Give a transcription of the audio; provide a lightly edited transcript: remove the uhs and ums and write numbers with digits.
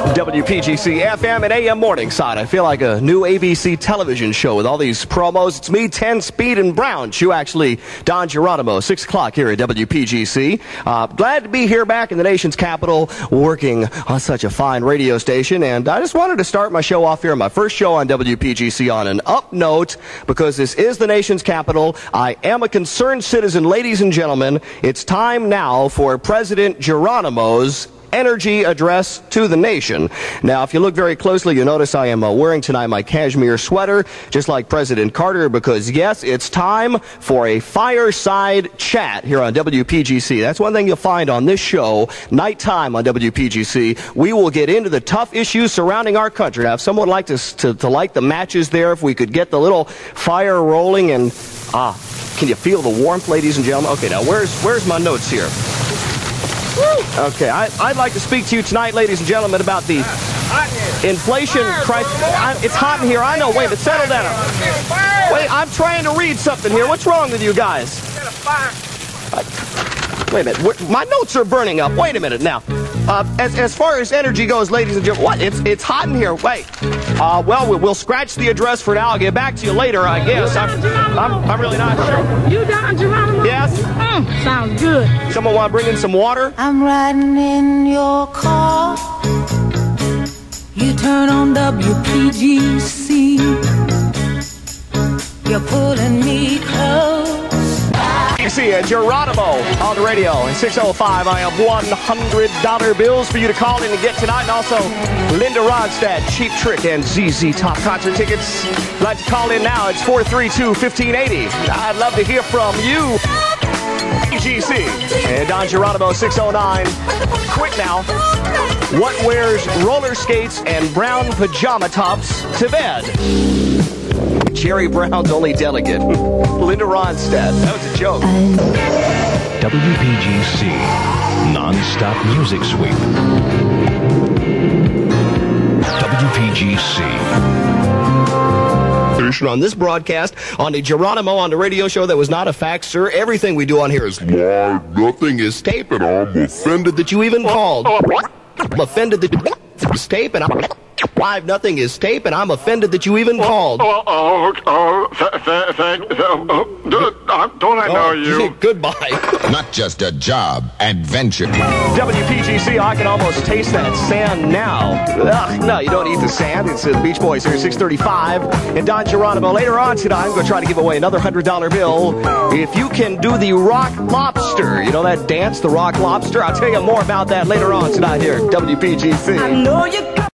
WPGC FM and AM Morningside. I feel like a new ABC television show with all these promos. It's me, 10 Speed and Brown. You actually, Don Geronimo, 6 o'clock here at WPGC. Glad to be here back in the nation's capital working on such a fine radio station. And I just wanted to start my show off here, my first show on WPGC, on an up note, because this is the nation's capital. I am a concerned citizen, ladies and gentlemen. It's time now for President Geronimo's energy address to the nation. Now, if you look very closely, you'll notice I am wearing tonight my cashmere sweater, just like President Carter, because, yes, it's time for a fireside chat here on WPGC. That's one thing you'll find on this show, nighttime on WPGC. We will get into the tough issues surrounding our country. Now, if someone would like to light the matches there, if we could get the little fire rolling and, can you feel the warmth, ladies and gentlemen? Okay, now, where's my notes here? Okay, I'd like to speak to you tonight, ladies and gentlemen, about the inflation crisis. It's hot in here. I know. Wait a minute. Settle down. Wait, I'm trying to read something here. What's wrong with you guys? Wait a minute. My notes are burning up. Wait a minute now. As far as energy goes, ladies and gentlemen, what? It's hot in here. Wait. Well, we'll scratch the address for now. I'll get back to you later, I guess. I'm really not sure. You Don Geronimo? Yes. Sounds good. Someone want to bring in some water? I'm riding in your car. You turn on WPGC. You're pulling me close. You see Geronimo on the radio. At 6:05, I have $100 bills for you to call in and get tonight. And also, Linda Ronstadt, Cheap Trick, and ZZ Top concert tickets. If you'd like to call in now, it's 432-1580. I'd love to hear from you. GC and Don Geronimo, 609. Quick now. What wears roller skates and brown pajama tops to bed? Jerry Brown's only delegate. Linda Ronstadt. That was a joke. WPGC Non-Stop Music Sweep. WPGC. On this broadcast, on the Geronimo on the radio show that was not a fact, sir. Everything we do on here is live. Nothing is taped, and I'm offended that you even called. I'm offended that it's tape, and I'm live. Nothing is tape, and I'm offended that you even called. Don't I know you? Goodbye. Not just a job, adventure. WPGC, I can almost taste that sand now. Ugh, no, you don't eat the sand. It's the Beach Boys here, 635. And Don Geronimo, later on tonight, I'm going to try to give away another $100 bill. If you can do the Rock Lobster, you know that dance, the Rock Lobster? I'll tell you more about that later on tonight here at WPGC. I know you